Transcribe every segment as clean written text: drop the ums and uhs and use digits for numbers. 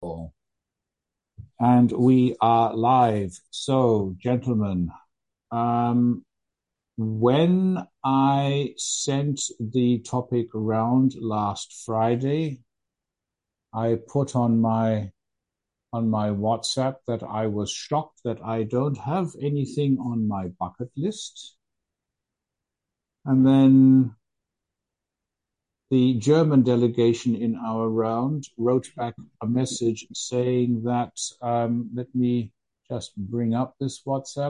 And we are live. So, gentlemen, when I sent the topic around last Friday, I put on my WhatsApp that I was shocked that I don't have anything on my bucket list. And then the German delegation in our round wrote back a message saying that, let me just bring up this WhatsApp.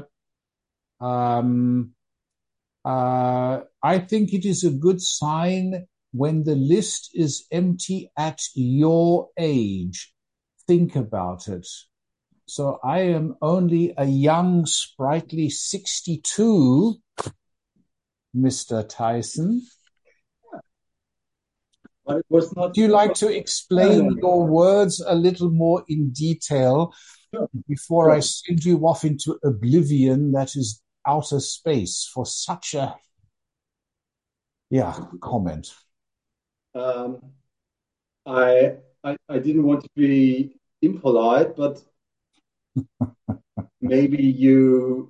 I think it is a good sign when the list is empty at your age. Think about it. So I am only a young, sprightly 62, Mr. Tyson. But it was not. Do you like to explain your words a little more in detail before I send you off into oblivion that is outer space for such a comment? I didn't want to be impolite, but maybe you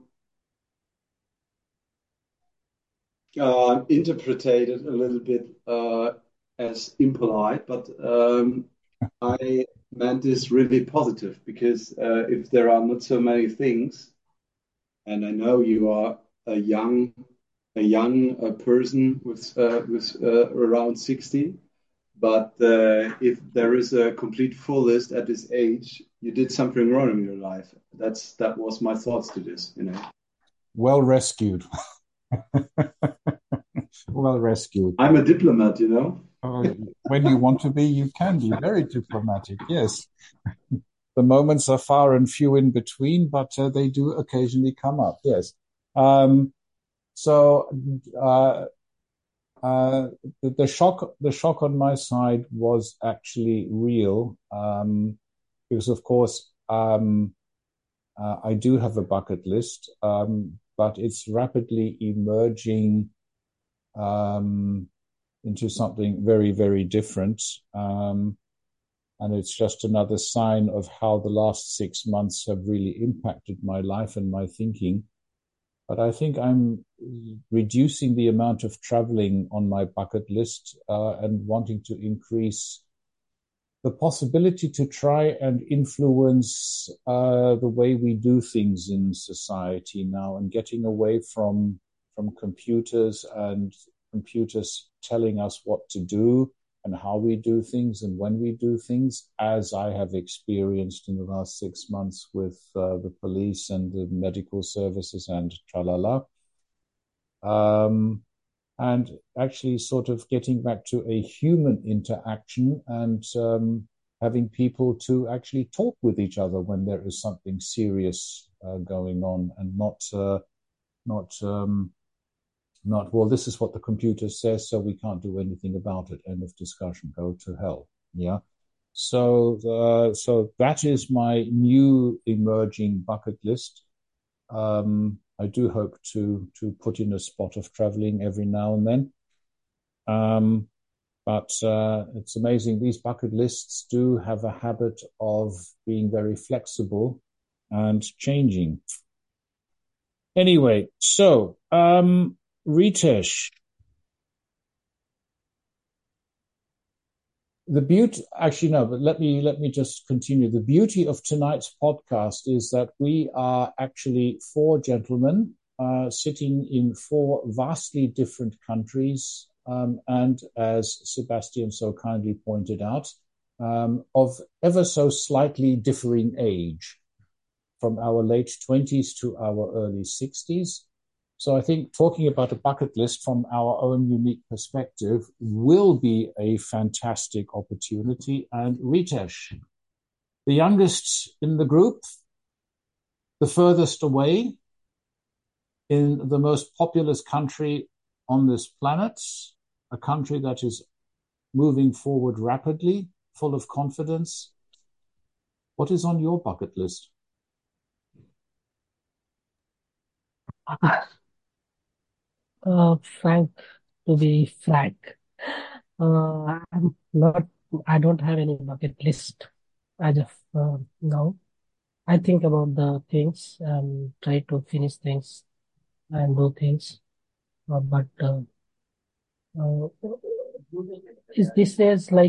interpreted it a little bit as impolite, but I meant this really positive because if there are not so many things, and I know you are a young person with around 60, but if there is a complete full list at this age, you did something wrong in your life. That was my thoughts to this, Well rescued. Well rescued. I'm a diplomat, When you want to be, you can be very diplomatic, yes. The moments are far and few in between, but they do occasionally come up, yes. The shock on my side was actually real, because of course I do have a bucket list, but it's rapidly emerging into something very, very different. And it's just another sign of how the last 6 months have really impacted my life and my thinking. But I think I'm reducing the amount of traveling on my bucket list and wanting to increase the possibility to try and influence the way we do things in society now, and getting away from computers and computers telling us what to do and how we do things and when we do things, as I have experienced in the last 6 months with the police and the medical services and tralala. And actually sort of getting back to a human interaction and having people to actually talk with each other when there is something serious going on, and not, well, this is what the computer says, so we can't do anything about it. End of discussion. Go to hell. Yeah. So that is my new emerging bucket list. I do hope to put in a spot of traveling every now and then. But it's amazing. These bucket lists do have a habit of being very flexible and changing. Anyway, so Ritesh, the beauty, actually no, but let me just continue. The beauty of tonight's podcast is that we are actually 4 gentlemen sitting in 4 vastly different countries, and as Sebastian so kindly pointed out, of ever so slightly differing age, from our late 20s to our early 60s. So I think talking about a bucket list from our own unique perspective will be a fantastic opportunity. And Ritesh, the youngest in the group, the furthest away, in the most populous country on this planet, a country that is moving forward rapidly, full of confidence. What is on your bucket list? Frank, to be frank, I'm not. I don't have any bucket list. as of now. I think about the things and try to finish things and do things. But uh, is this is like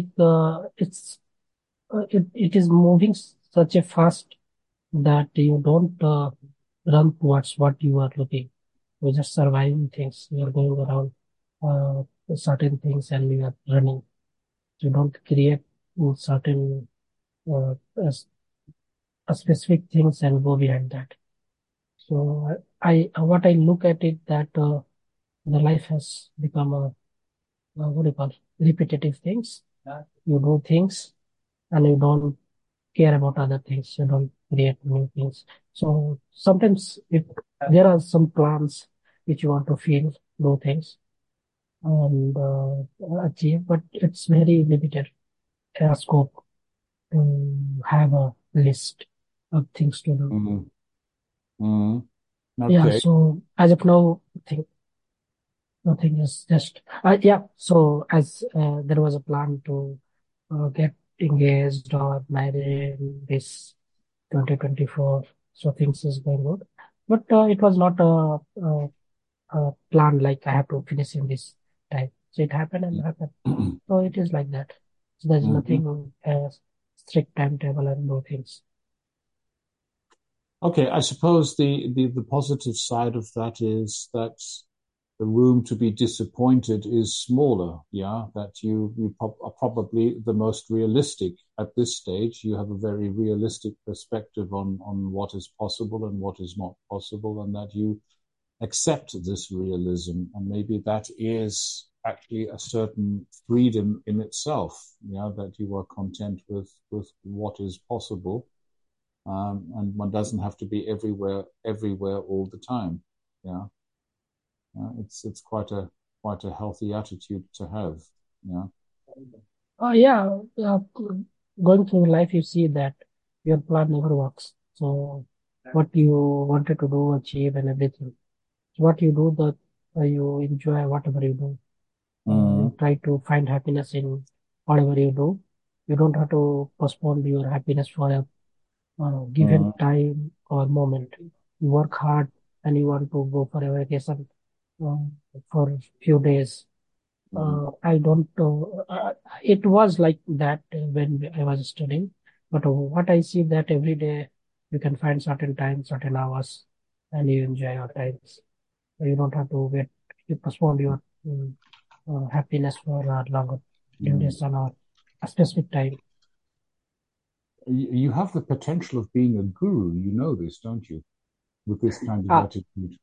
it is moving such a fast that you don't run towards what you are looking. You're just surviving things. You're going around certain things and you are running. You don't create certain uh, specific things and go behind that. So what I look at it that the life has become what do you call repetitive things. You do things and you don't care about other things. You don't create new things. So sometimes if there are some plans which you want to feel, do things and achieve, but it's very limited scope to have a list of things to do. Mm, mm, Yeah, okay. so as of now, nothing is just yeah. So as there was a plan to get engaged or married in this 2024, so things is going good. But it was not a plan like I have to finish in this time. So it happened and happened. So it is like that. So there's Mhm. nothing strict timetable and no things. Okay, I suppose the positive side of that is that the room to be disappointed is smaller. Yeah, that are probably the most realistic at this stage. You have a very realistic perspective on what is possible and what is not possible, and that you accept this realism, and maybe that is actually a certain freedom in itself. Yeah, that you are content with what is possible, and one doesn't have to be everywhere all the time. Yeah, it's quite a healthy attitude to have. Yeah. Yeah, going through life, you see that your plan never works. So what you wanted to do, achieve, and everything. What you do, that you enjoy whatever you do. You Mm, try to find happiness in whatever you do. You don't have to postpone your happiness for a given mm, time or moment. You work hard and you want to go for a vacation uh, for a few days. mm, I don't know. It was like that when I was studying, but what I see that every day you can find certain times, certain hours, and you enjoy your times. You don't have to wait. You postpone your happiness for a longer mm. duration or a specific time. You have the potential of being a guru. You know this, don't you? With this kind of Ah, attitude.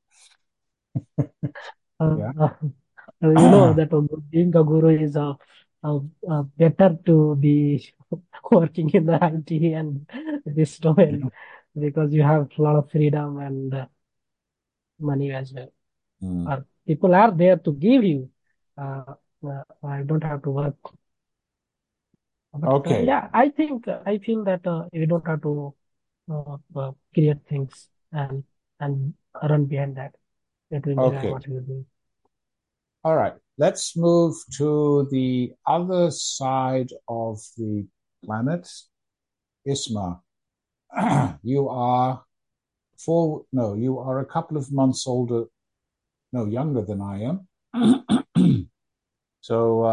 uh, Yeah. uh, you know that being a guru is better to be working in the IT and this domain because you have a lot of freedom and money as well. Mm. Or people are there to give you. I don't have to work. But Okay. yeah, I think I feel that you don't have to create things and run behind that. You have to enjoy Okay. what you do. All right. Let's move to the other side of the planet. Isma, you are no, you are a couple of months older, no, younger than I am. So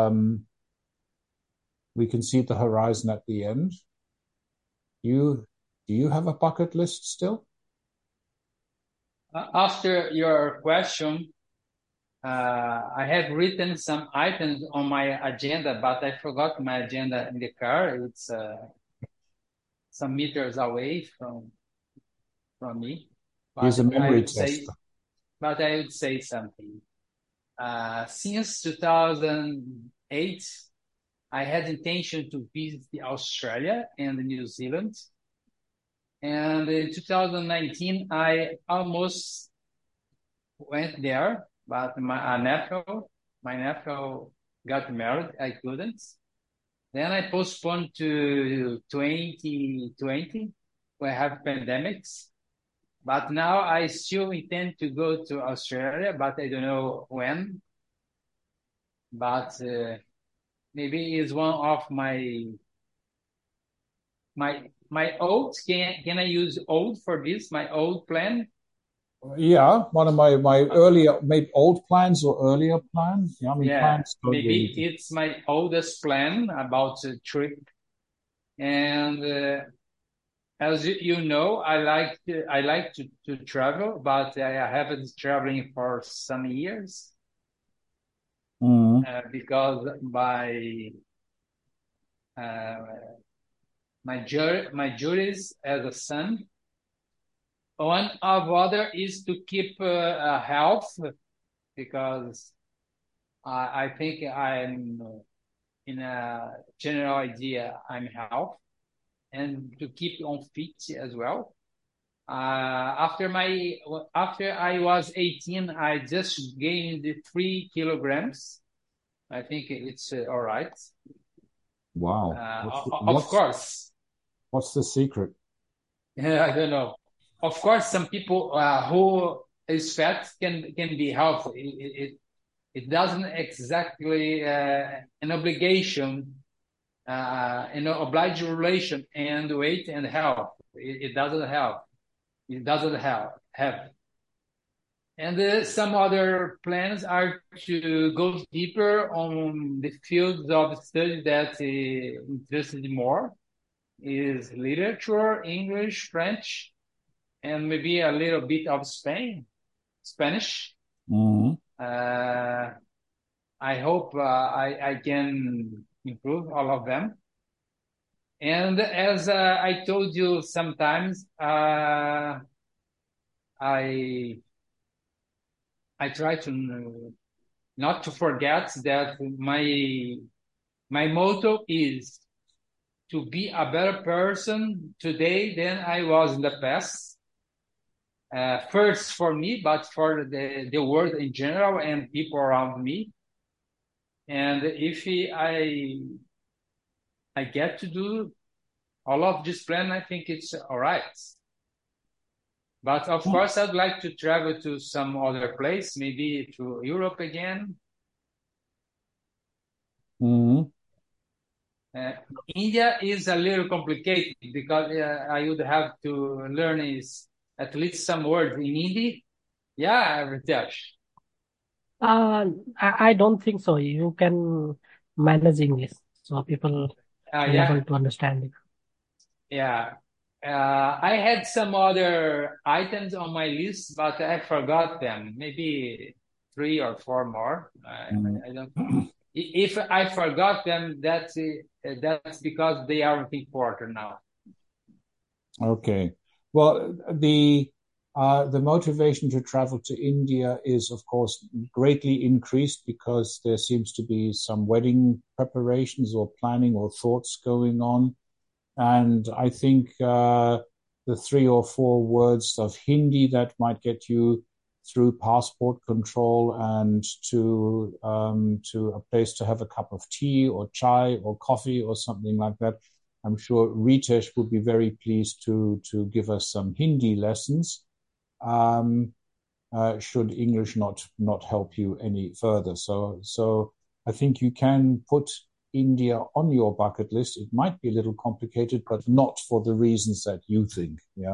we can see the horizon at the end. You, do you have a bucket list still? After your question, I have written some items on my agenda, but I forgot my agenda in the car. It's some meters away from me. Here's a But I memory would test. say, but I would say something. Since 2008, I had intention to visit Australia and New Zealand. And in 2019, I almost went there, but my nephew got married. I couldn't. Then I postponed to 2020. We have pandemics. But now I still intend to go to Australia, but I don't know when. But maybe it's one of my my old, can I use old for this? My old plan? Yeah, one of my earlier, maybe old plans or earlier plans. Yeah, I mean, Yeah, plans don't maybe really. it's my oldest plan about the trip. And as you know, I like to travel, but I haven't traveling for some years because uh, my duties as a son. One of other is to keep health because I think I'm in a general idea I'm health and to keep on fit as well. After I was 18, I just gained 3 kilograms. I think it's all right. Wow. Of course, What's the secret? I don't know. Of course, some people who is fat can be healthy. It doesn't exactly an obligation, oblige relation and weight and health. It doesn't help. It doesn't have. And some other plans are to go deeper on the fields of study that interested more is literature, English, French, and maybe a little bit of Spanish. Mm-hmm. I hope I can improve all of them. And as I told you sometimes, I try to not to forget that my motto is to be a better person today than I was in the past. First for me, but for the world in general and people around me. And if I get to do all of this plan, I think it's all right. But of course, I'd like to travel to some other place, maybe to Europe again. Mm-hmm. India is a little complicated because I would have to learn is at least some words in Hindi. Yeah, Ritesh. I don't think so. You can manage English, so people will Yeah, able to understand it. yeah. I had some other items on my list, but I forgot them. Maybe 3 or 4 more. I don't. If I forgot them, that's because they aren't important now. Okay. Well, the motivation to travel to India is, of course, greatly increased because there seems to be some wedding preparations or planning or thoughts going on. And I think the 3 or 4 words of Hindi that might get you through passport control and to a place to have a cup of tea or chai or coffee or something like that. I'm sure Ritesh would be very pleased to give us some Hindi lessons. Should English not help you any further. So I think you can put India on your bucket list. It might be a little complicated, but not for the reasons that you think. Yeah.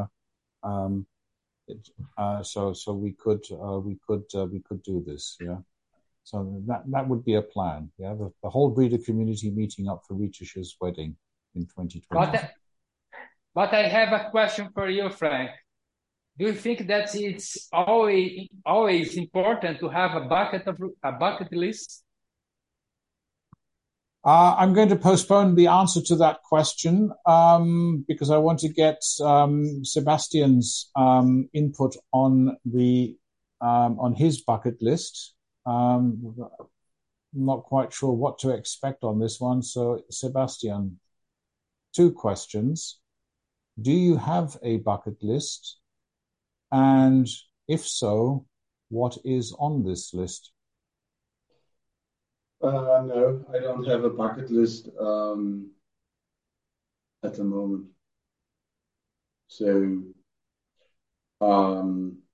So we could do this. Yeah. So that would be a plan. Yeah. The whole breeder community meeting up for Ritesh's wedding in 2020. But I have a question for you, Frank. Do you think that it's always important to have a bucket list? I'm going to postpone the answer to that question because I want to get Sebastian's input on on his bucket list. I'm not quite sure what to expect on this one. So, Sebastian, 2 questions. Do you have a bucket list? And if so, what is on this list? No, I don't have a bucket list at the moment. So um,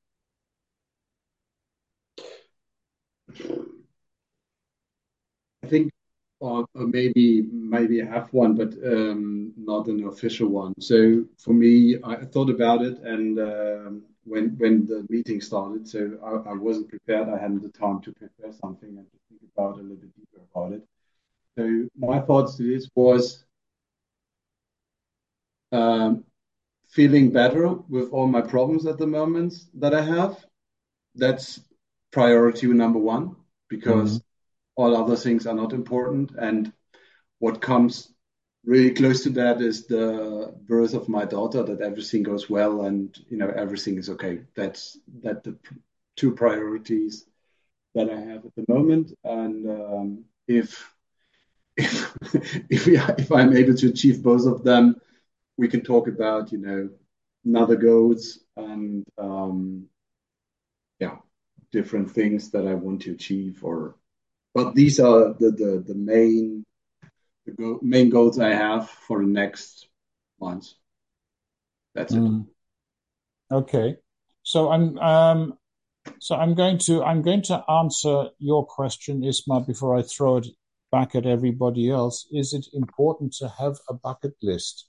I think or maybe I have one, but not an official one. So for me, I thought about it, and when the meeting started, so I wasn't prepared. I hadn't the time to prepare something and to think about it a little bit deeper about it. So my thoughts to this was um, feeling better with all my problems at the moment that I have. That's priority number one, because all other things are not important. And what comes really close to that is the birth of my daughter, that everything goes well and everything is okay. That's the two priorities that I have at the moment. And if if I'm able to achieve both of them, we can talk about another goals and yeah, different things that I want to achieve. But these are the main goals I have for the next months. That's it. Okay, so I'm going to answer your question, Isma, before I throw it back at everybody else. Is it important to have a bucket list?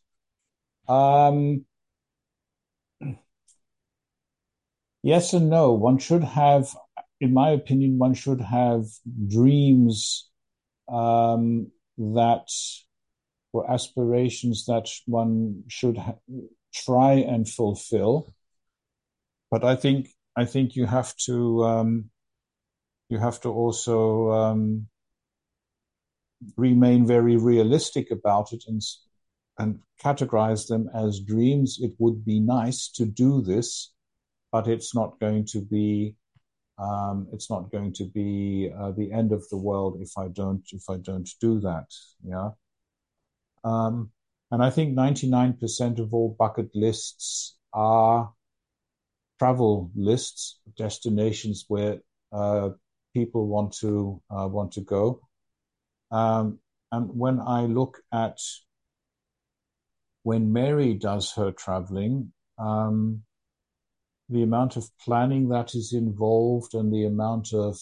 Yes and no. One should have, in my opinion, one should have dreams that or aspirations that one should try and fulfill. But I think you have to also remain very realistic about it and categorize them as dreams. It would be nice to do this, but it's not going to be the end of the world if I don't do that. Yeah. And I think 99% of all bucket lists are travel lists, destinations where people want to go. And when I look at when Mary does her traveling, the amount of planning that is involved and the amount of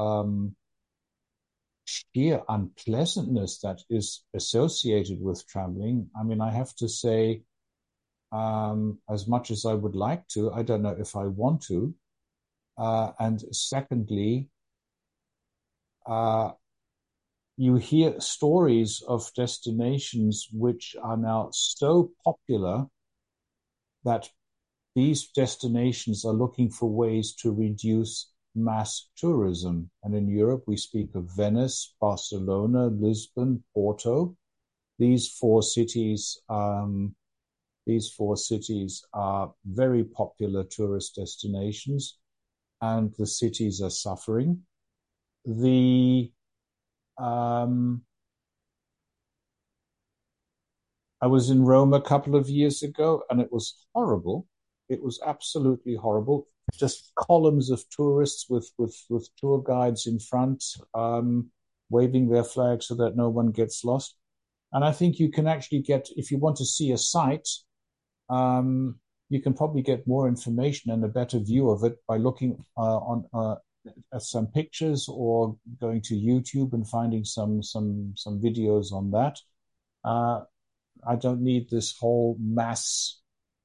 sheer unpleasantness that is associated with traveling. I mean, I have to say, as much as I would like to, I don't know if I want to. And secondly, you hear stories of destinations which are now so popular that these destinations are looking for ways to reduce mass tourism. And in Europe, we speak of Venice, Barcelona, Lisbon, Porto. These four cities are very popular tourist destinations, and the cities are suffering. I was in Rome a couple of years ago, and it was horrible. It was absolutely horrible. Just columns of tourists with tour guides in front, waving their flag so that no one gets lost. And I think you can actually get, if you want to see a site, you can probably get more information and a better view of it by looking at some pictures or going to YouTube and finding some videos on that. I don't need this whole mass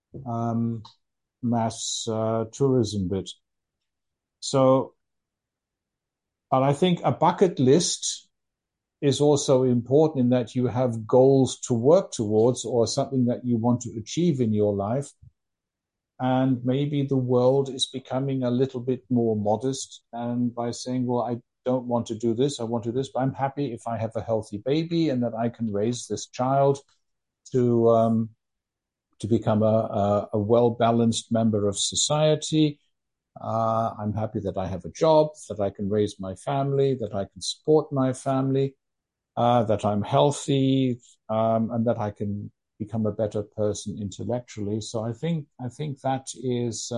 tourism bit. So, but I think a bucket list is also important in that you have goals to work towards or something that you want to achieve in your life. And maybe the world is becoming a little bit more modest, and by saying, well, I don't want to do this, I want to do this, but I'm happy if I have a healthy baby and that I can raise this child to become a well-balanced member of society. I'm happy that I have a job, that I can raise my family, that I can support my family, that I'm healthy, and that I can become a better person intellectually. So I think that is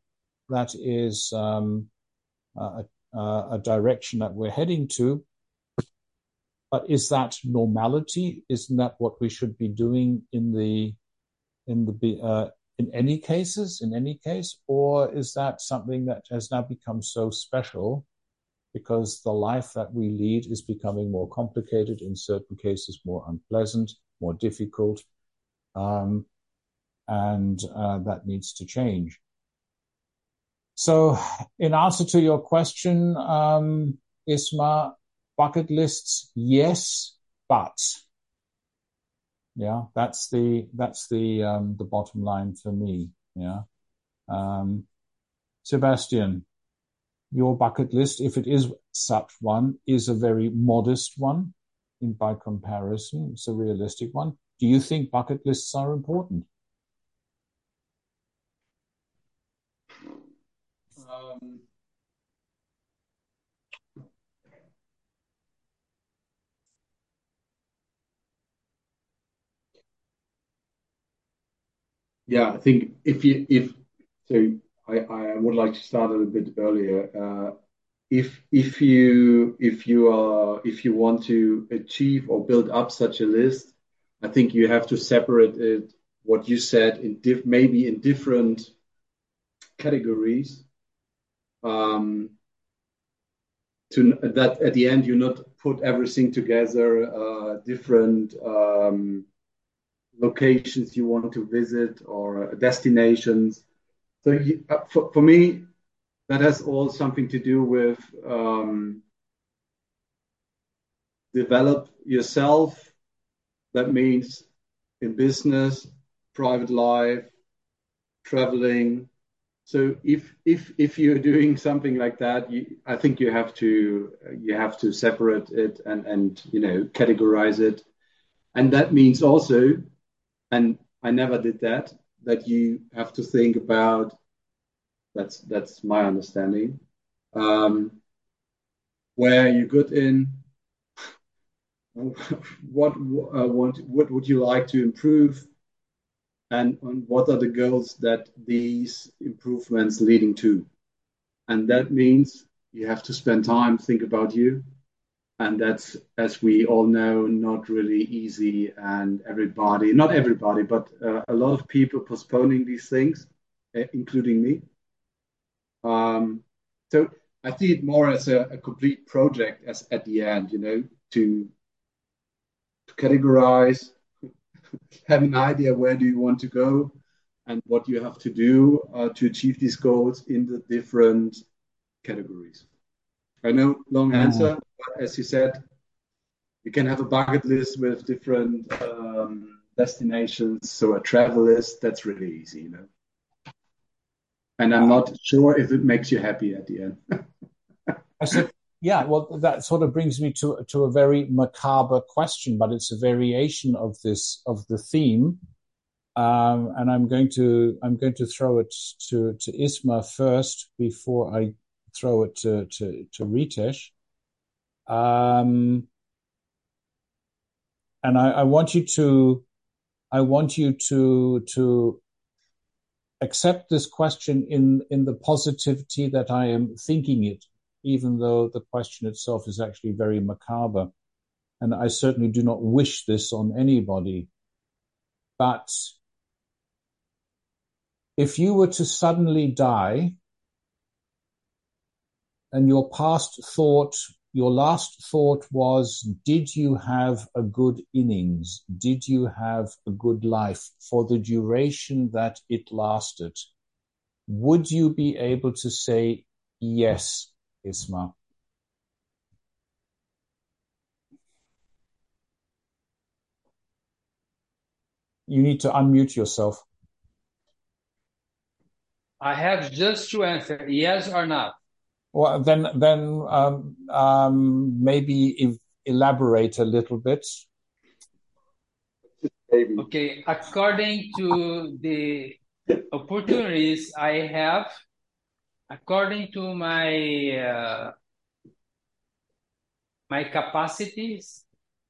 a direction that we're heading to. But is that normality? Isn't that what we should be doing in any case, or is that something that has now become so special because the life that we lead is becoming more complicated, in certain cases more unpleasant, more difficult, and that needs to change. So in answer to your question, Isma, bucket lists, yes, but yeah, that's the bottom line for me. Yeah. Sebastian, your bucket list, if it is such one, is a very modest one by comparison. It's a realistic one. Do you think bucket lists are important? Yeah, I think I would like to start a little bit earlier. If you want to achieve or build up such a list, I think you have to separate it, what you said, maybe in different categories. To that at the end you not put everything together, different locations you want to visit or destinations. So for me, that has all something to do with develop yourself. That means in business, private life, traveling. So if you're doing something like that, I think you have to separate it and categorize it, and that means also, and I never did that you have to think about. That's my understanding. Where you're good in, what would you like to improve, and what are the goals that these improvements leading to? And that means you have to spend time, think about you. And that's, as we all know, not really easy. And not everybody, but a lot of people postponing these things, including me. So I see it more as a complete project as at the end, to categorize, have an idea where do you want to go and what you have to do to achieve these goals in the different categories. I know, long answer, but as you said, you can have a bucket list with different destinations. So a travel list, that's really easy, And I'm not sure if it makes you happy at the end. I said, yeah, well, that sort of brings me to a very macabre question, but it's a variation of the theme. And I'm going to throw it to Isma first before I throw it to Ritesh. And I want you to accept this question in the positivity that I am thinking it, even though the question itself is actually very macabre. And I certainly do not wish this on anybody. But if you were to suddenly die and your last thought was, did you have a good innings? Did you have a good life for the duration that it lasted? Would you be able to say yes, Isma? You need to unmute yourself. I have just to answer yes or not. Well, then maybe elaborate a little bit. Okay, according to the opportunities I have, according to my capacities,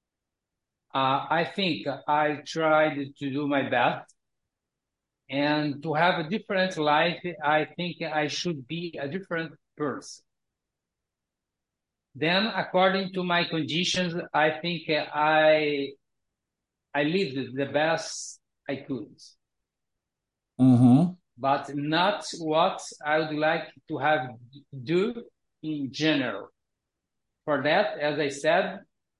I think I tried to do my best. And to have a different life, I think I should be a different person. Then, according to my conditions, I think I lived the best I could. Mm-hmm. But not what I would like to have do in general. for that, as I said,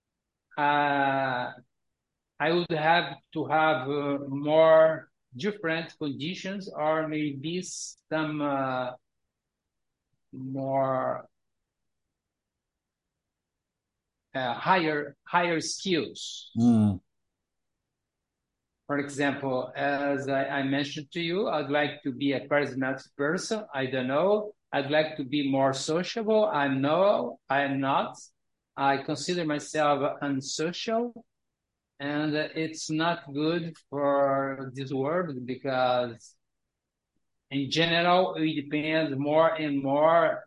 I would have to have more different conditions, or maybe some more higher skills. For example, as I mentioned to you, I'd like to be a charismatic person. I don't know. I'd like to be more sociable. I'm not. I consider myself unsocial, and it's not good for this world, because in general, we depend more and more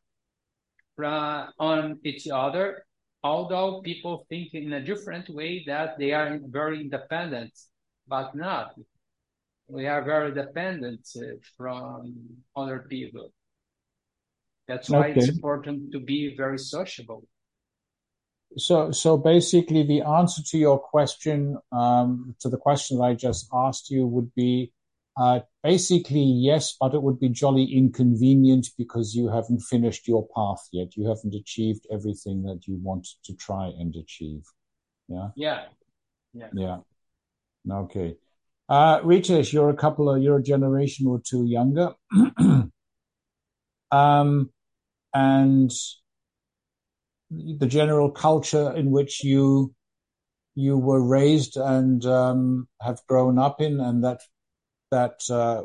on each other, although people think in a different way that they are very independent, but not. We are very dependent from other people. That's why it's important to be very sociable. So basically, the answer to your question, to the question that I just asked you, would be basically yes, but it would be jolly inconvenient because you haven't finished your path yet. You haven't achieved everything that you want to try and achieve. Yeah. Yeah. Okay. Ritesh, you're a generation or two younger, and the general culture in which you were raised and have grown up in, and that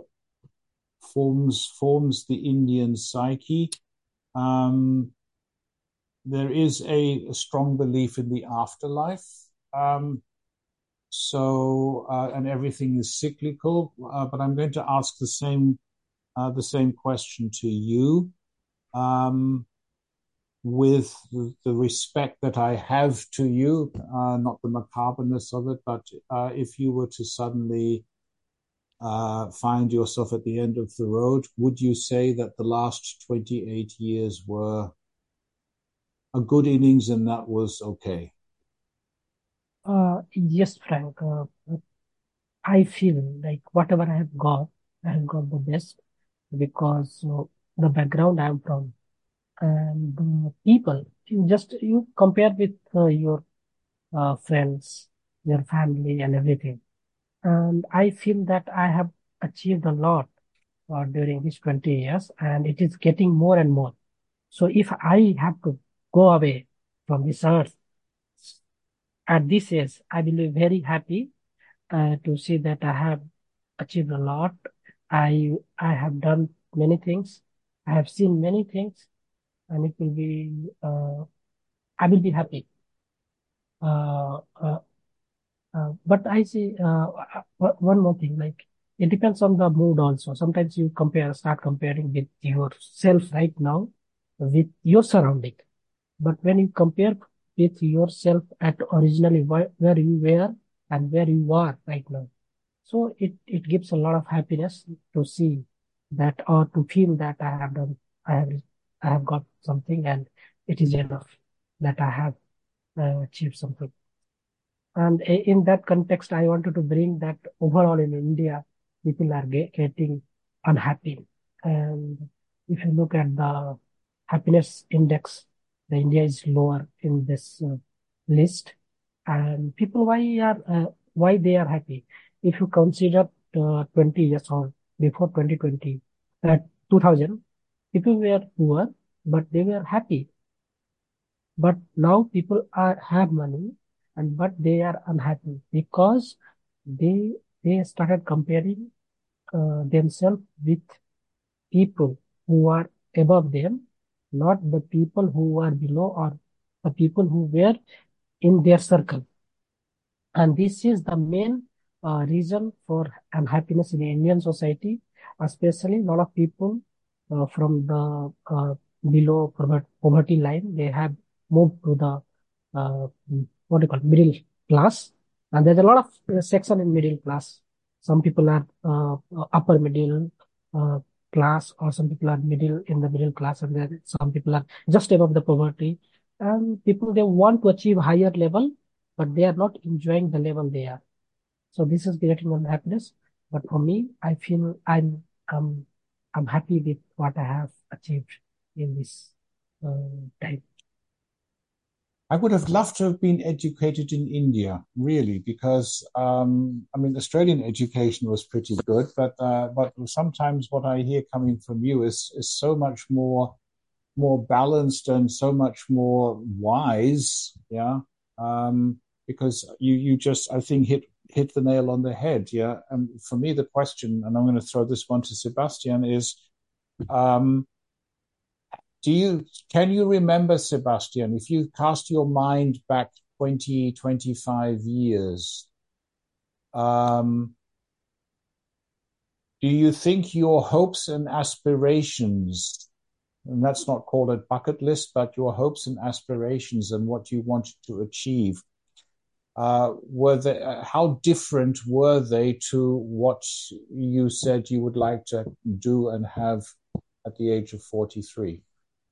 forms the Indian psyche. There is a strong belief in the afterlife. And everything is cyclical. But I'm going to ask the same question to you. With the respect that I have to you, not the macabreness of it, but if you were to suddenly find yourself at the end of the road, would you say that the last 28 years were a good innings and that was okay? Yes, Frank. I feel like whatever I have got the best, because the background I'm from and the people, you compare with your friends, your family and everything. And I feel that I have achieved a lot during these 20 years, and it is getting more and more. So if I have to go away from this earth at this age, I will be very happy to see that I have achieved a lot. I have done many things. I have seen many things, and it will be I will be happy. But I see one more thing, like it depends on the mood also. Sometimes you start comparing with yourself right now with your surrounding. But when you compare with yourself at originally where you were and where you are right now, so it gives a lot of happiness to see that, or to feel that I have, I have got something, and it is enough that I have achieved something. And in that context, I wanted to bring that overall in India, people are getting unhappy. And if you look at the happiness index, the India is lower in this list. And people, why they are happy? If you consider 20 years or before 2020, 2000, people were poor, but they were happy. But now people have money, but they are unhappy because they started comparing themselves with people who are above them, not the people who are below, or the people who were in their circle. And this is the main reason for unhappiness in the Indian society, especially a lot of people from the below poverty line. They have moved to the what do you call middle class, and there's a lot of section in middle class. Some people are upper middle class, or some people are middle in the middle class, and then some people are just above the poverty. And people, they want to achieve higher level, but they are not enjoying the level they are. So this is creating unhappiness. But for me, I feel I'm happy with what I have achieved in this time. I would have loved to have been educated in India, really, because I mean, Australian education was pretty good, but sometimes what I hear coming from you is so much more balanced and so much more wise, yeah. Because you just I think hit the nail on the head, yeah. And for me, the question, and I'm going to throw this one to Sebastian, is um, can you remember, Sebastian, if you cast your mind back 20, 25 years, um, do you think your hopes and aspirations, and that's not called a bucket list, but your hopes and aspirations and what you wanted to achieve, were they, how different were they to what you said you would like to do and have at the age of 43?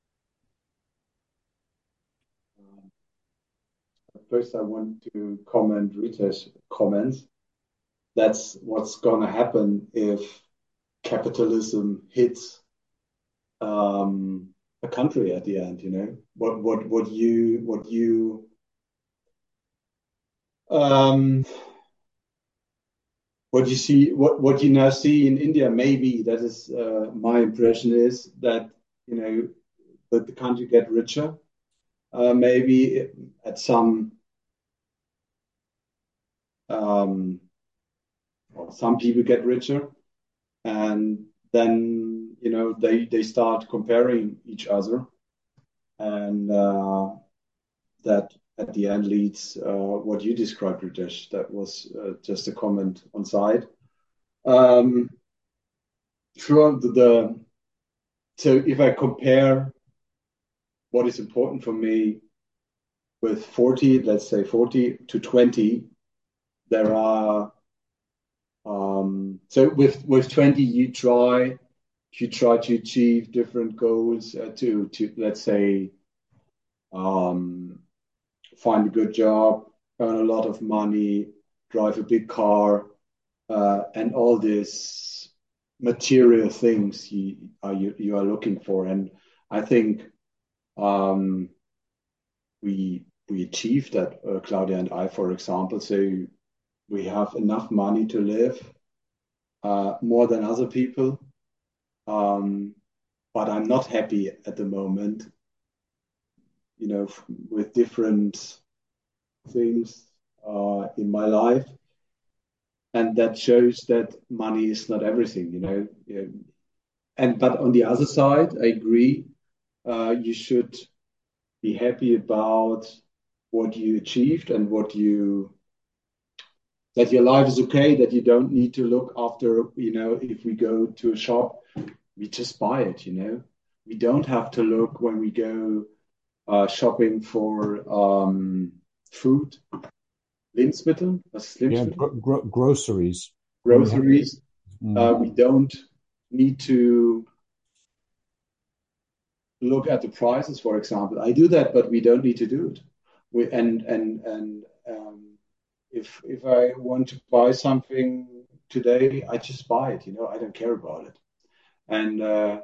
First, I want to comment Rita's comments. That's what's going to happen if capitalism hits a country at the end. You know um, what you see, what you now see in India. Maybe that is my impression is that that the country get richer. Maybe at some people get richer, and then they start comparing each other, and that at the end leads what you described, Ritesh. That was just a comment on side. Sure, so if I compare what is important for me with 40, let's say 40 to 20, there are so with 20 you try to achieve different goals, to let's say find a good job, earn a lot of money, drive a big car, and all these material things you are looking for. And I think we achieved that, Claudia and I, for example. So we have enough money to live, more than other people. But I'm not happy at the moment, with different things in my life. And that shows that money is not everything. Yeah. But on the other side, I agree. You should be happy about what you achieved and that your life is okay, that you don't need to look after, if we go to a shop, we just buy it. We don't have to look when we go shopping for food. Lebensmittel? Was ist Lebensmittel? Yeah, groceries. Groceries. We don't need to look at the prices, for example. I do that, but we don't need to do it. If I want to buy something today, I just buy it. I don't care about it. And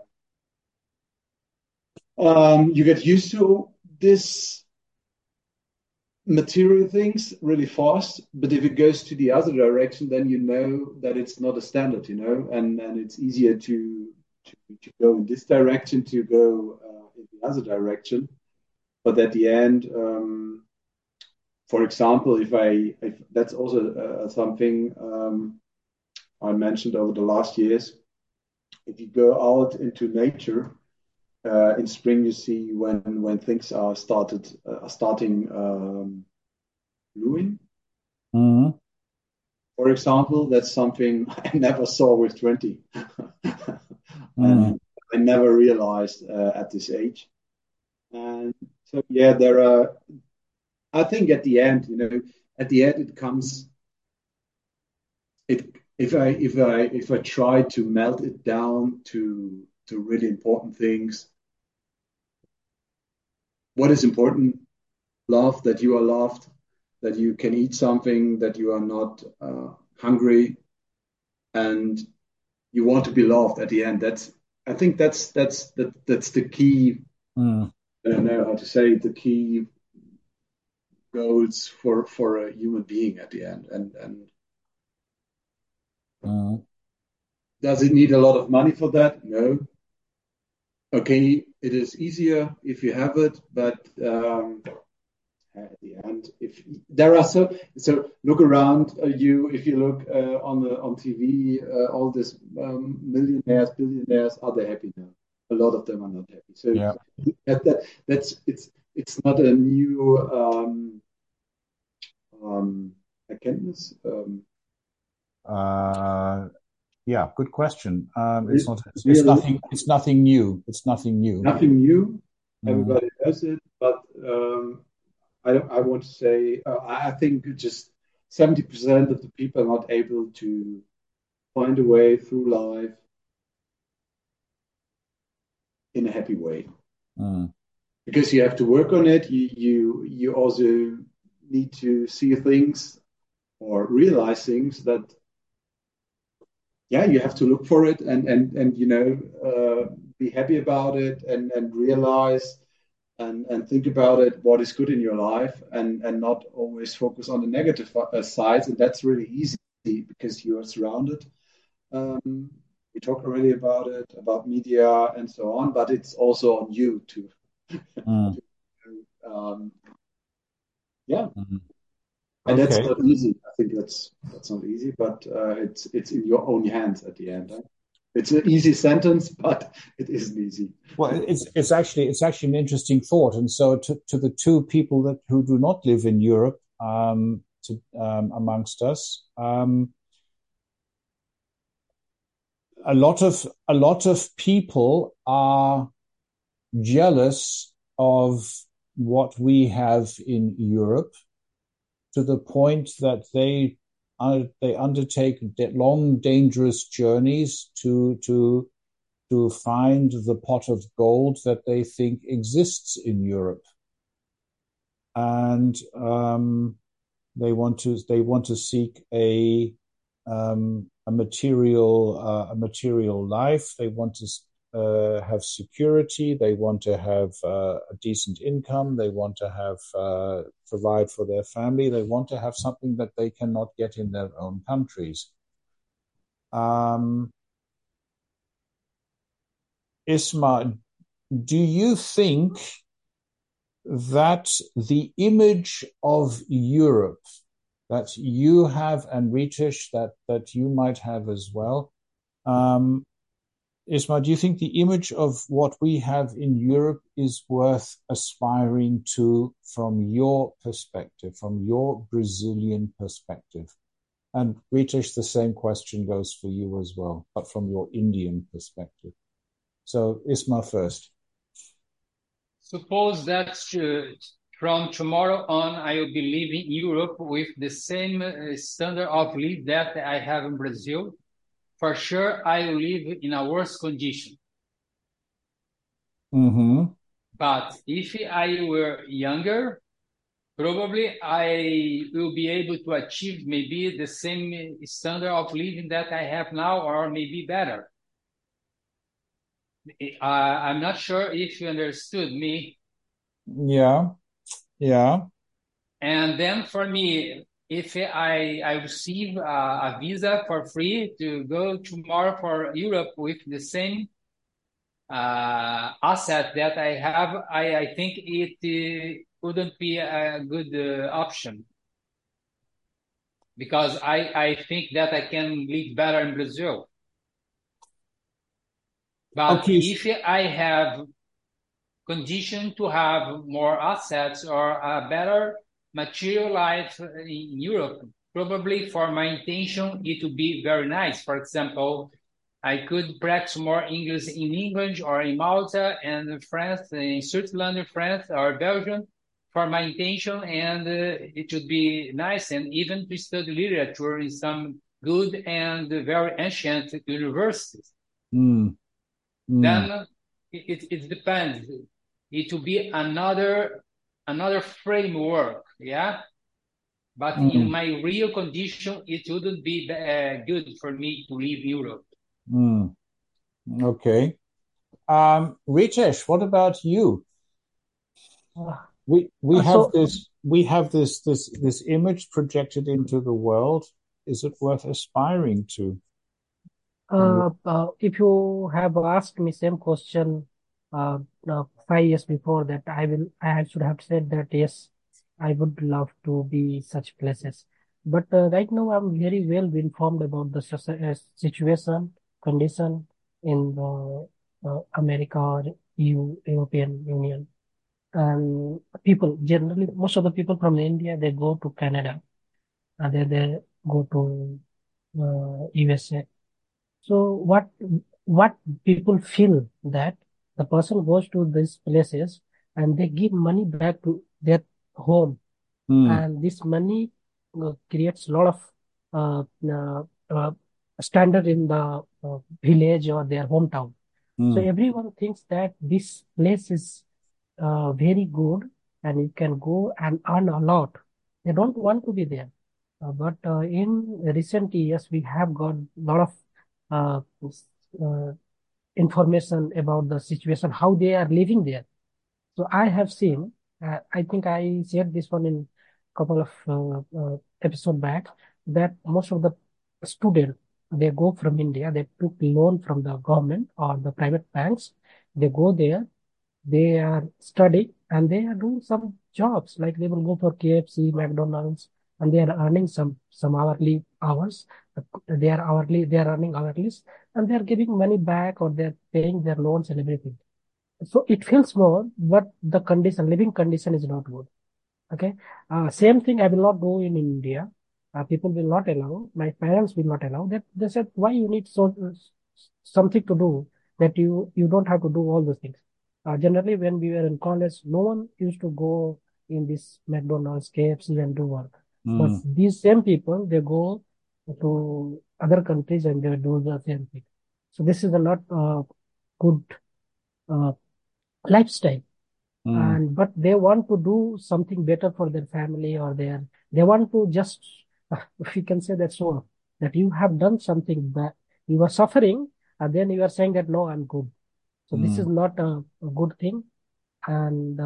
you get used to this material things really fast, but if it goes to the other direction, then you know that it's not a standard, and it's easier to go in this direction, to go in the other direction. But at the end, for example, if that's also something I mentioned over the last years. If you go out into nature, in spring, you see when things are starting blooming. Mm-hmm. For example, that's something I never saw with 20, and I never realized at this age. And so, yeah, there are. I think at the end, it comes. If I try to melt it down to really important things. What is important? Love, that you are loved, that you can eat something, that you are not hungry, and you want to be loved at the end. I think that's the key. I don't know how to say it, the key goals for a human being at the end. And does it need a lot of money for that? No. Okay, it is easier if you have it, but at the end, if there are so look around you. If you look on TV, all these millionaires, billionaires, are they happy now? A lot of them are not happy. So Yeah. that's it's not a new erkenntnis. Yeah, good question. It's It's really nothing. It's nothing new. It's nothing new. nothing new. Mm. Everybody does it, but I want to say I think just 70% of the people are not able to find a way through life in a happy way. Mm. Because you have to work on it. You also need to see things or realize things that you have to look for it and be happy about it and realize and think about it, what is good in your life, and not always focus on the negative sides. And that's really easy because you are surrounded. We talk already about it, about media and so on, but it's also on you to yeah. And that's Okay. not easy. I think that's not easy, but it's in your own hands at the end. Huh? It's an easy sentence, but it isn't easy. Well, it's actually an interesting thought. And so to the two people who do not live in Europe, amongst us, a lot of people are jealous of what we have in Europe, to the point that they undertake long, dangerous journeys to find the pot of gold that they think exists in Europe, and they want to seek a material life. They want to have security. They want to have a decent income. They want to have provide for their family. They want to have something that they cannot get in their own countries. Isma, do you think that the image of Europe that you have, and Ritesh, that you might have as well, Isma, do you think the image of what we have in Europe is worth aspiring to from your perspective, from your Brazilian perspective? And Ritesh, the same question goes for you as well, but from your Indian perspective. So Isma first. Suppose that from tomorrow on, I will be living in Europe with the same standard of living that I have in Brazil. For sure, I will live in a worse condition. Mm-hmm. But if I were younger, probably I will be able to achieve maybe the same standard of living that I have now, or maybe better. I'm not sure if you understood me. Yeah. And then for me, if I receive a visa for free to go tomorrow for Europe with the same asset that I have, I think it wouldn't be a good option, because I think that I can live better in Brazil. But Okay. if I have condition to have more assets or a better material life in Europe, probably for my intention, it would be very nice. For example, I could practice more English in England or in Malta and France, in Switzerland, France or Belgium for my intention, and it would be nice, and even to study literature in some good and very ancient universities. Then it depends. It will be another framework, yeah. But in my real condition, it wouldn't be good for me to leave Europe. Okay. Ritesh, what about you? We have we have this image projected into the world. Is it worth aspiring to? If you have asked me same question 5 years before that, I should have said that yes, I would love to be such places. But right now, I'm very well informed about the situation, condition in the America or EU, European Union. And people generally, most of the people from India, they go to Canada and they go to USA. So what people feel that the person goes to these places and they give money back to their home, and this money creates a lot of uh, uh, uh, standard in the village or their hometown. So everyone thinks that this place is very good and you can go and earn a lot. They don't want to be there. But in recent years, we have got a lot of uh, uh, information about the situation, how they are living there. So I have seen, I think I shared this one in a couple of episode back, that most of the students, they go from India, they took loan from the government or the private banks, they go there, they are studying and they are doing some jobs, like they will go for KFC, McDonald's, and they are earning some hourly hours. They are earning hourlies, and they are giving money back or they are paying their loans and everything. So it feels more, but the condition, living condition is not good. Okay. Same thing I will not do in India. People will not allow. My parents will not allow that. They said, why you need something to do that you don't have to do all those things. Generally, when we were in college, no one used to go in this McDonald's, KFC and do work. But these same people, they go to other countries and they do the same thing. So this is a not good uh, lifestyle. And but they want to do something better for their family, or they want to just if you can say that, so that you have done something bad, you are suffering, and then you are saying that no, I'm good. So this is not a good thing. And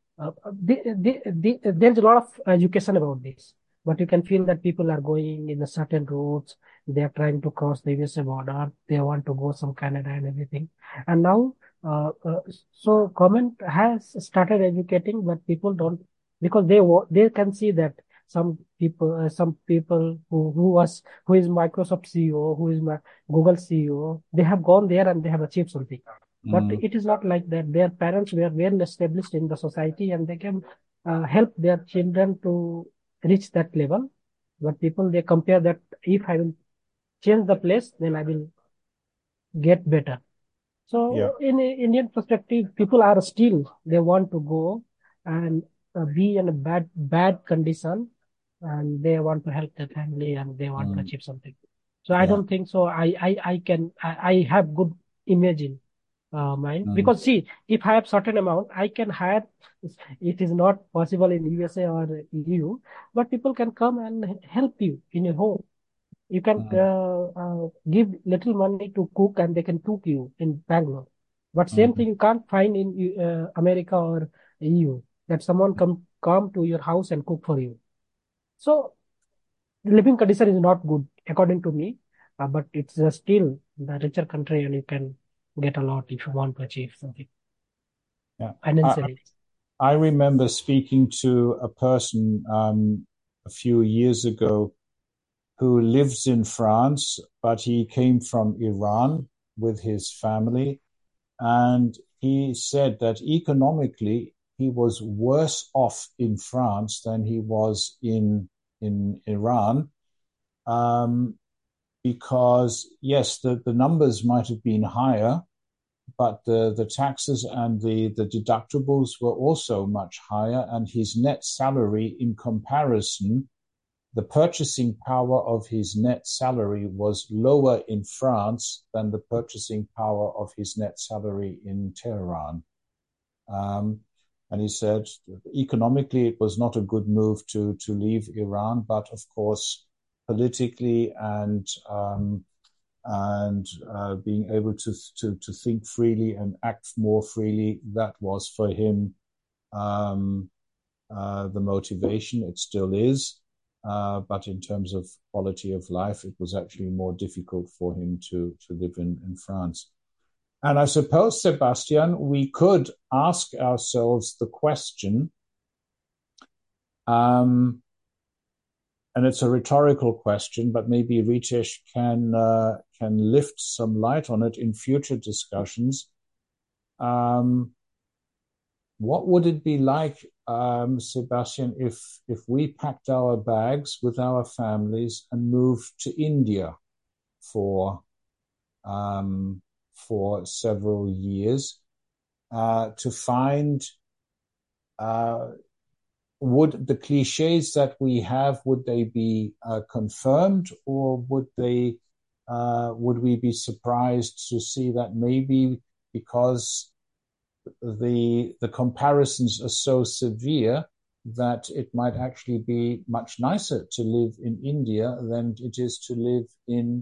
there's a lot of education about this, but you can feel that people are going in a certain routes, they are trying to cross the USA border, they want to go some Canada and everything. And now uh, uh, so government has started educating, but people don't, because they can see that some people who is Microsoft CEO, who is Google CEO, they have gone there and they have achieved something. But it is not like that. Their parents were well established in the society and they can help their children to reach that level. But people, they compare that if I will change the place, then I will get better. Yeah. So in Indian perspective, people are still, they want to go and be in a bad condition, and they want to help their family and they want to achieve something. So I Yeah. don't think so. I have good image in mind, because see, if I have certain amount, I can hire. It is not possible in USA or EU, but people can come and help you in your home. You can give little money to cook and they can cook you in Bangalore. But same thing you can't find in America or EU, that someone come to your house and cook for you. So living condition is not good according to me, but it's still the richer country and you can get a lot if you want to achieve something Yeah. financially. I remember speaking to a person a few years ago who lives in France, but he came from Iran with his family. And he said that economically, he was worse off in France than he was in Iran. Because, yes, the numbers might have been higher, but the taxes and the deductibles were also much higher. And his net salary in comparison, the purchasing power of his net salary was lower in France than the purchasing power of his net salary in Tehran. And he said economically it was not a good move to leave Iran, but of course politically and being able to think freely and act more freely, that was for him the motivation. It still is. But in terms of quality of life, it was actually more difficult for him to live in France. And I suppose, Sebastian, we could ask ourselves the question, and it's a rhetorical question, but maybe Ritesh can lift some light on it in future discussions. What would it be like, Sebastian, if we packed our bags with our families and moved to India for several years to find would the cliches that we have, would they be confirmed, or would we be surprised to see that maybe because the comparisons are so severe that it might actually be much nicer to live in India than it is to live in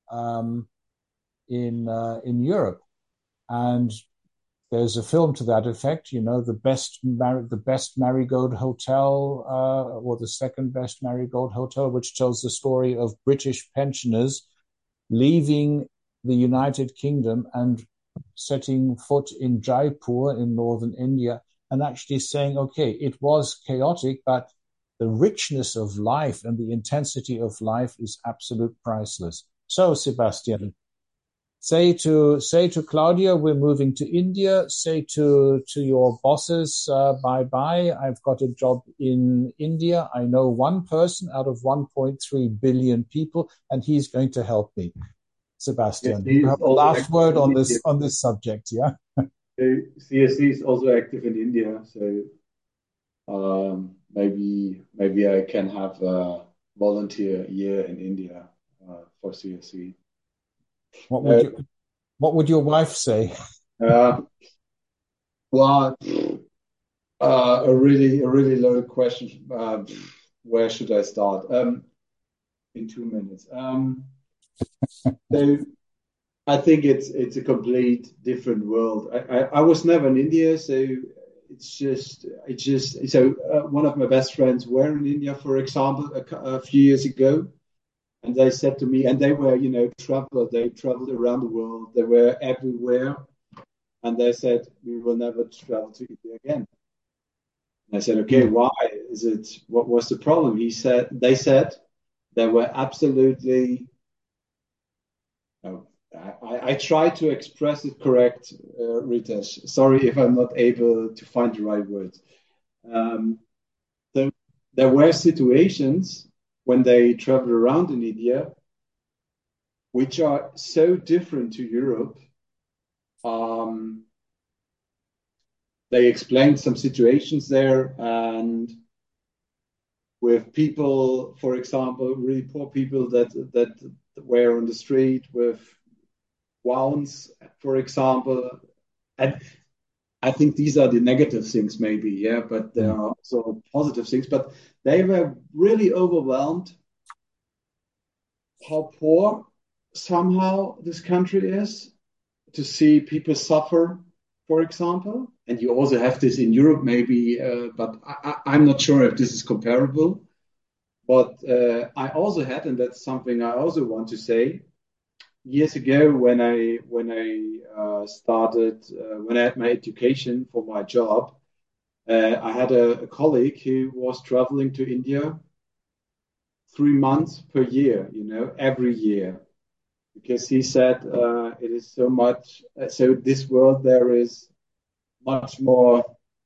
Europe. And there's a film to that effect, the best Marigold Hotel, or the second best Marigold Hotel, which tells the story of British pensioners leaving the United Kingdom and setting foot in Jaipur in northern India and actually saying, okay, it was chaotic, but the richness of life and the intensity of life is absolute priceless. So, Sebastian, say to Claudia, we're moving to India. Say to your bosses, bye-bye. I've got a job in India. I know one person out of 1.3 billion people, and he's going to help me. Sebastian, CSC you have the last word on this subject, yeah? CSC is also active in India, so maybe I can have a volunteer year in India for CSC. What would your wife say? Well, a really loaded question. Where should I start? In 2 minutes. So I think it's a complete different world. I was never in India, so it's just so one of my best friends were in India, for example, a few years ago, and they said to me, and they were travelers. They traveled around the world. They were everywhere, and they said we will never travel to India again. And I said, okay, why is it? What was the problem? They said they were absolutely. I try to express it correct, Ritesh. Sorry if I'm not able to find the right words. There were situations when they traveled around in India, which are so different to Europe. They explained some situations there, and with people, for example, really poor people that were on the street with wounds, for example. And I think these are the negative things, maybe, yeah, but there are also positive things. But they were really overwhelmed how poor somehow this country is, to see people suffer, for example. And you also have this in Europe, maybe, but I'm not sure if this is comparable. But I also had, and that's something I also want to say, years ago when I started, when I had my education for my job, I had a colleague who was traveling to India 3 months per year, every year, because he said it is so much. So this world there is much more.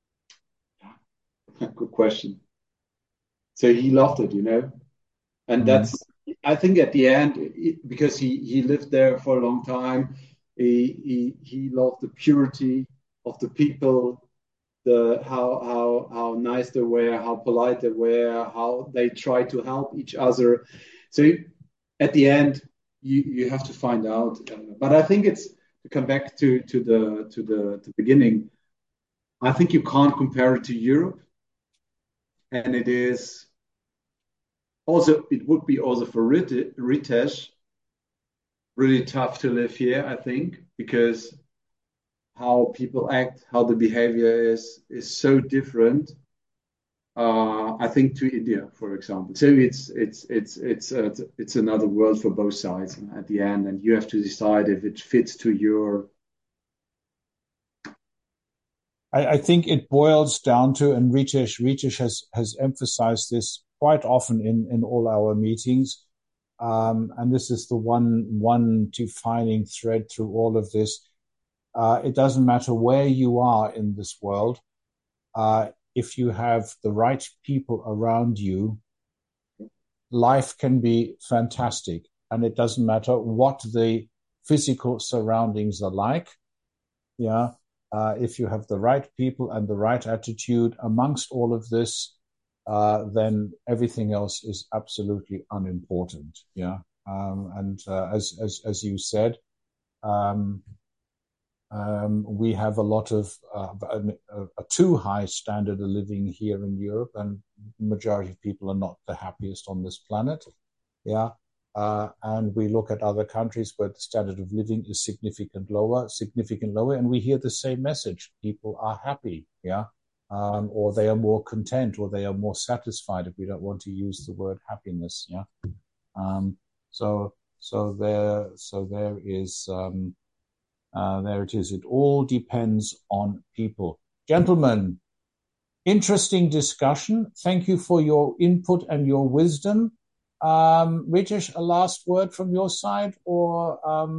Good question. So he loved it, and that's. I think at the end, because he lived there for a long time, he loved the purity of the people, the how nice they were, how polite they were, how they tried to help each other. So at the end, you have to find out. But I think it's to come back to the beginning. I think you can't compare it to Europe, and it is. Also, it would be also for Ritesh really tough to live here, I think, because how people act, how the behavior is so different. I think to India, for example. So it's another world for both sides at the end, and you have to decide if it fits to your. I think it boils down to, and Ritesh has emphasized this quite often in all our meetings, and this is the one defining thread through all of this. It doesn't matter where you are in this world. If you have the right people around you, life can be fantastic. And it doesn't matter what the physical surroundings are like. Yeah. If you have the right people and the right attitude amongst all of this, then everything else is absolutely unimportant. Yeah. As you said, we have a lot of a too high standard of living here in Europe, and the majority of people are not the happiest on this planet. Yeah. And we look at other countries where the standard of living is significantly lower, and we hear the same message. People are happy, yeah, or they are more content, or they are more satisfied, if we don't want to use the word happiness, yeah. So there is, there it is. It all depends on people. Gentlemen, interesting discussion. Thank you for your input and your wisdom. Ritesh, a last word from your side, or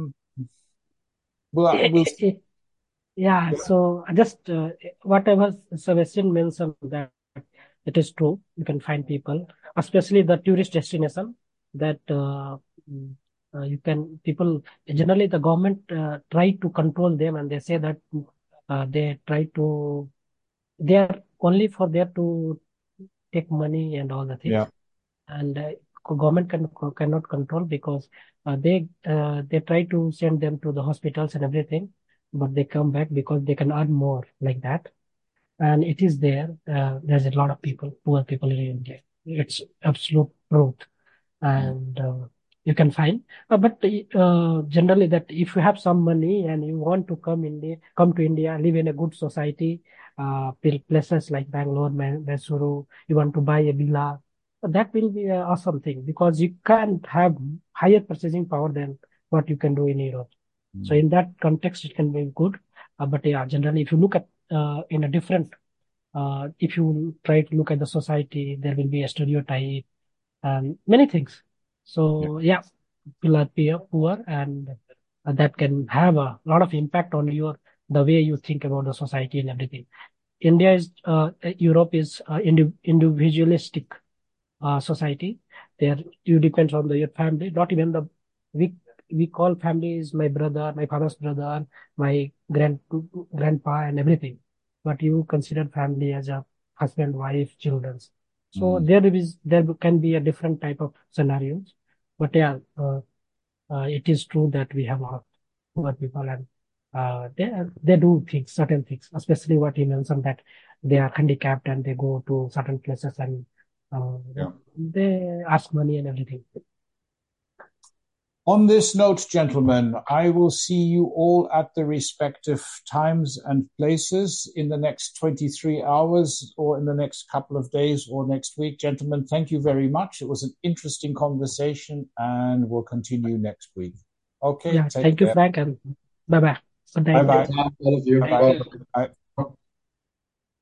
we'll... Yeah, so just whatever Sebastian mentioned, that it is true. You can find people, especially the tourist destination, that you can, people, generally the government try to control them, and they say that they are only for there to take money and all the things. Yeah. And government cannot control, because they try to send them to the hospitals and everything, but they come back because they can earn more like that. And it is there. There's a lot of people, poor people in India. It's absolute truth. And you can find, but generally that if you have some money and you want to come to India, live in a good society, places like Bangalore, Mysuru, you want to buy a villa, that will be an awesome thing, because you can have higher purchasing power than what you can do in Europe. So in that context, it can be good. But yeah, generally, if you look at in a different, if you try to look at the society, there will be a stereotype and many things. So yeah, people are poor, and that can have a lot of impact on the way you think about the society and everything. Europe is individualistic society. There you depend on your family. Not even we call family is my brother, my father's brother, my grandpa, and everything. But you consider family as a husband, wife, children. So there can be a different type of scenarios. But yeah, it is true that we have a lot of poor people, and they do certain things, especially what you mentioned, that they are handicapped and they go to certain places and they ask money and everything. On this note, gentlemen, I will see you all at the respective times and places in the next 23 hours, or in the next couple of days, or next week. Gentlemen, thank you very much. It was an interesting conversation, and we'll continue next week. Okay. Yeah, thank you, Frank, and bye-bye. Good night. Bye-bye. All of you. Bye-bye. Bye.